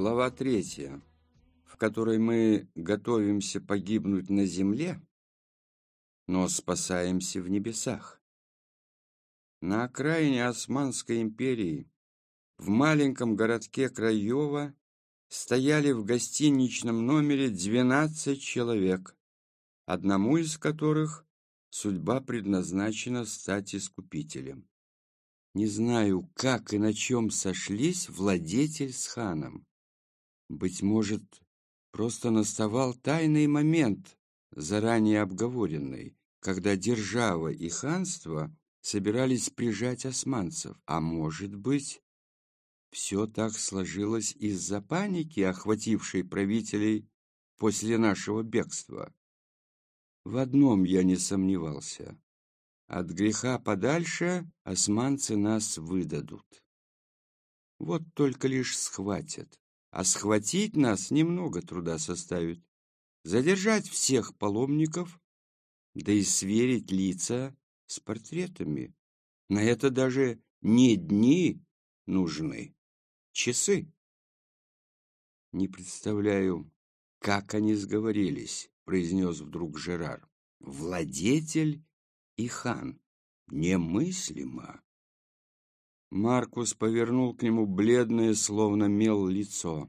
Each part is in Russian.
Глава 3, в которой мы готовимся погибнуть на земле, но спасаемся в небесах. На окраине Османской империи, в маленьком городке Краево, стояли в гостиничном номере 12 человек, одному из которых судьба предназначена стать искупителем. Не знаю, как и на чем сошлись владетель с ханом. Быть может, просто наставал тайный момент, заранее обговоренный, когда держава и ханство собирались прижать османцев. А может быть, все так сложилось из-за паники, охватившей правителей после нашего бегства. В одном я не сомневался. От греха подальше османцы нас выдадут. Вот только лишь схватят. А схватить нас немного труда составит. Задержать всех паломников, да и сверить лица с портретами. На это даже не дни нужны, часы. Не представляю, как они сговорились, произнес вдруг Жерар. Владетель и хан. Немыслимо. Маркус повернул к нему бледное, словно мел, лицо.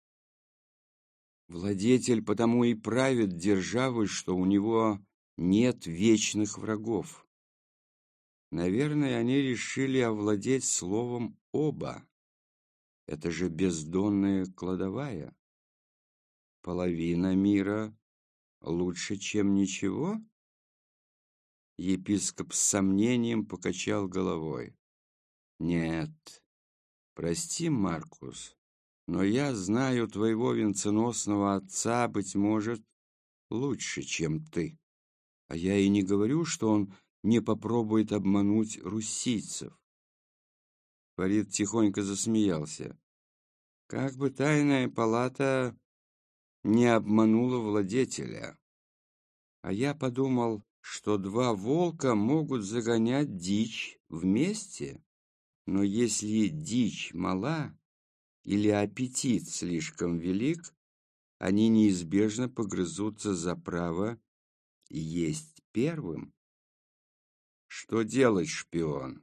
Владетель потому и правит державой, что у него нет вечных врагов. Наверное, они решили овладеть словом оба. Это же бездонная кладовая. Половина мира лучше, чем ничего? Епископ с сомнением покачал головой. Нет, прости, Маркус, но я знаю твоего венценосного отца, быть может, лучше, чем ты. А я и не говорю, что он не попробует обмануть руссийцев. Фарид тихонько засмеялся. Как бы тайная палата не обманула владетеля. А я подумал, что два волка могут загонять дичь вместе. Но если дичь мала или аппетит слишком велик, они неизбежно погрызутся за право есть первым. Что делать, шпион?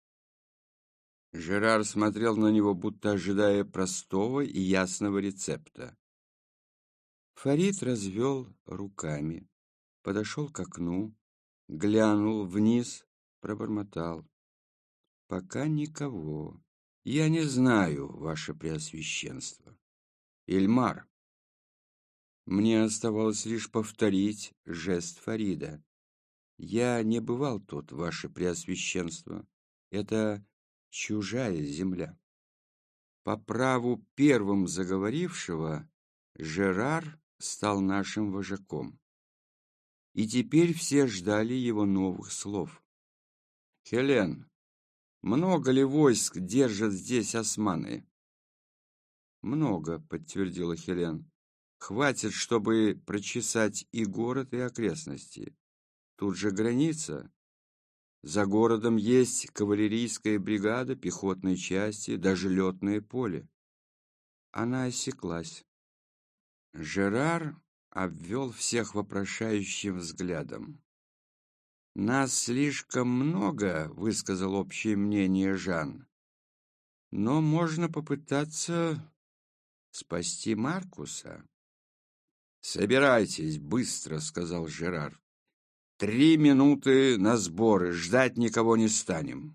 Жерар смотрел на него, будто ожидая простого и ясного рецепта. Фарид развел руками, подошел к окну, глянул вниз, пробормотал. Пока никого. Я не знаю, ваше преосвященство. Ильмар. Мне оставалось лишь повторить жест Фарида. Я не бывал тут, ваше преосвященство. Это чужая земля. По праву первым заговорившего Жерар стал нашим вожаком. И теперь все ждали его новых слов. Хелен, много ли войск держат здесь османы? Много, подтвердила Хелен. Хватит, чтобы прочесать и город, и окрестности. Тут же граница. За городом есть кавалерийская бригада, пехотные части, даже летное поле. Она осеклась. Жерар обвел всех вопрошающим взглядом. «Нас слишком много», — высказал общее мнение Жан. «Но можно попытаться спасти Маркуса». «Собирайтесь быстро», — сказал Жерар. 3 минуты на сборы, ждать никого не станем».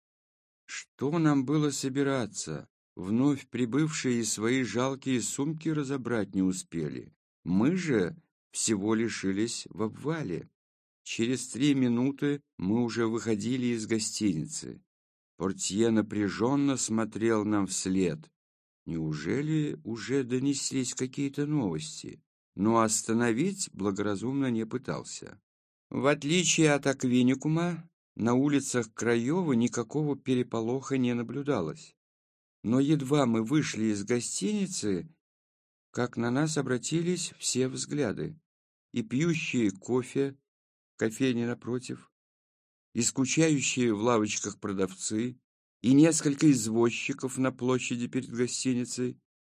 Что нам было собираться? Вновь прибывшие свои жалкие сумки разобрать не успели. Мы же всего лишились в обвале. Через 3 минуты мы уже выходили из гостиницы. Портье напряженно смотрел нам вслед. Неужели уже донеслись какие-то новости? Но остановить благоразумно не пытался. В отличие от Аквиникума, на улицах Краева никакого переполоха не наблюдалось. Но едва мы вышли из гостиницы, как на нас обратились все взгляды. И пьющие кофе в кофейне напротив, и скучающие в лавочках продавцы, и несколько извозчиков на площади перед гостиницей.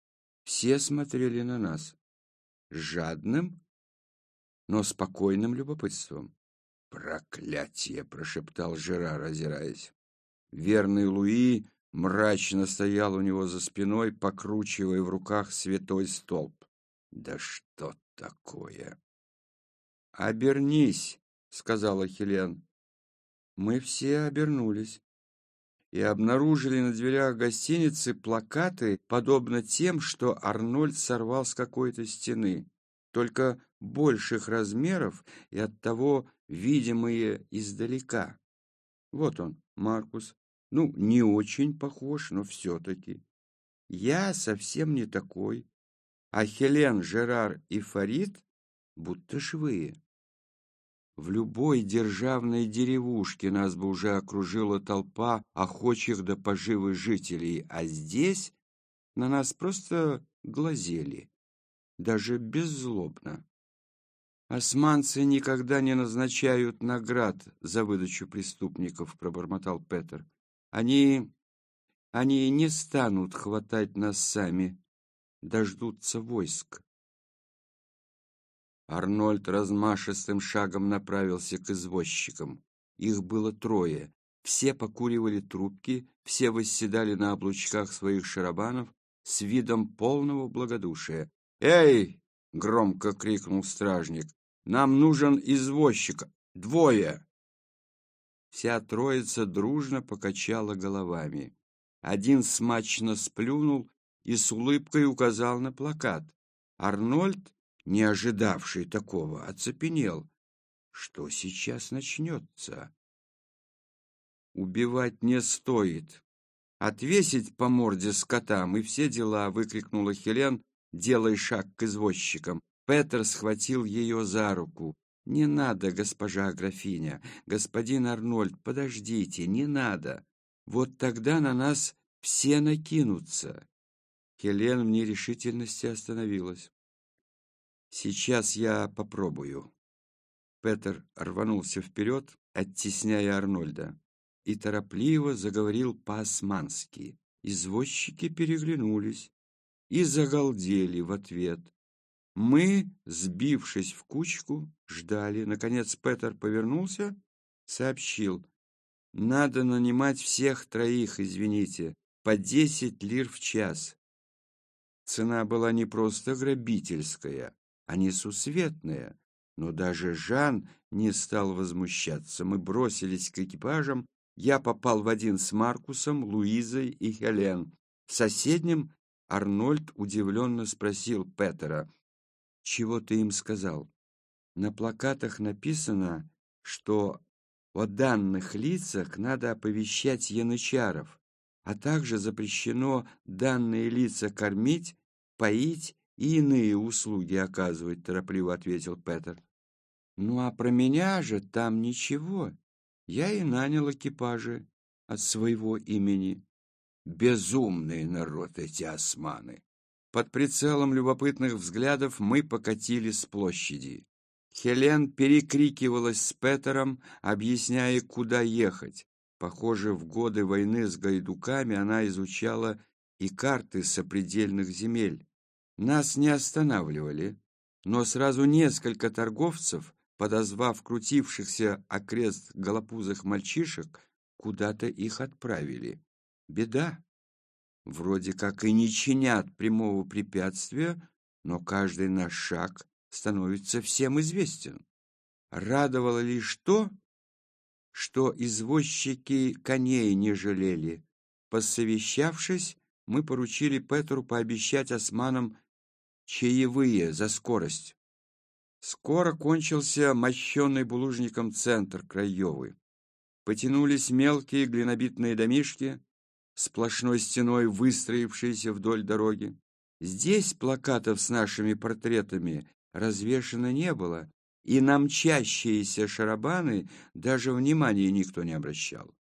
Все смотрели на нас с жадным, но спокойным любопытством. «Проклятие!» — прошептал Жерар, озираясь. Верный Луи мрачно стоял у него за спиной, покручивая в руках святой столб. «Да что такое?» «Обернись!» — сказала Хелен. Мы все обернулись и обнаружили на дверях гостиницы плакаты, подобно тем, что Арнольд сорвал с какой-то стены, только больших размеров и оттого видимые издалека. Вот он, Маркус. Ну, не очень похож, но все-таки. Я совсем не такой, а Хелен, Жерар и Фарид будто живые. В любой державной деревушке нас бы уже окружила толпа охочих до поживы жителей, а здесь на нас просто глазели, даже беззлобно. «Османцы никогда не назначают наград за выдачу преступников», — пробормотал Петер. Они не станут хватать нас сами, дождутся войск». Арнольд размашистым шагом направился к извозчикам. Их было 3. Все покуривали трубки, все восседали на облучках своих шарабанов с видом полного благодушия. «Эй!» — громко крикнул стражник. «Нам нужен извозчик! 2!» Вся троица дружно покачала головами. Один смачно сплюнул и с улыбкой указал на плакат. Арнольд, не ожидавший такого, оцепенел. Что сейчас начнется? «Убивать не стоит. Отвесить по морде скотам и все дела!» — выкрикнула Хелен, делая шаг к извозчикам. Петер схватил ее за руку. «Не надо, госпожа графиня, господин Арнольд, подождите, не надо. Вот тогда на нас все накинутся». Хелен в нерешительности остановилась. «Сейчас я попробую». Петер рванулся вперед, оттесняя Арнольда, и торопливо заговорил по-османски. Извозчики переглянулись и загалдели в ответ. Мы, сбившись в кучку, ждали. Наконец Петер повернулся, сообщил: «Надо нанимать всех 3, извините, по 10 лир в час». Цена была не просто грабительская, а несусветная, но даже Жан не стал возмущаться. Мы бросились к экипажам. Я попал в один с Маркусом, Луизой и Хелен. В соседнем Арнольд удивленно спросил Петера: «Чего ты им сказал?» «На плакатах написано, что о данных лицах надо оповещать янычаров, а также запрещено данные лица кормить, поить и иные услуги оказывать», — торопливо ответил Петер. «Ну а про меня же там ничего. Я и нанял экипажи от своего имени». Безумный народ эти османы. Под прицелом любопытных взглядов мы покатили с площади. Хелен перекрикивалась с Петером, объясняя, куда ехать. Похоже, в годы войны с гайдуками она изучала и карты сопредельных земель. Нас не останавливали, но сразу несколько торговцев, подозвав крутившихся окрест голопузых мальчишек, куда-то их отправили. Беда. Вроде как и не чинят прямого препятствия, но каждый наш шаг становится всем известен. Радовало лишь то, что извозчики коней не жалели. Посовещавшись, мы поручили Петру пообещать османам чаевые за скорость. Скоро кончился мощенный булыжником центр Краевы. Потянулись мелкие глинобитные домишки, сплошной стеной выстроившиеся вдоль дороги. Здесь плакатов с нашими портретами развешано не было, и на мчащиеся шарабаны даже внимания никто не обращал.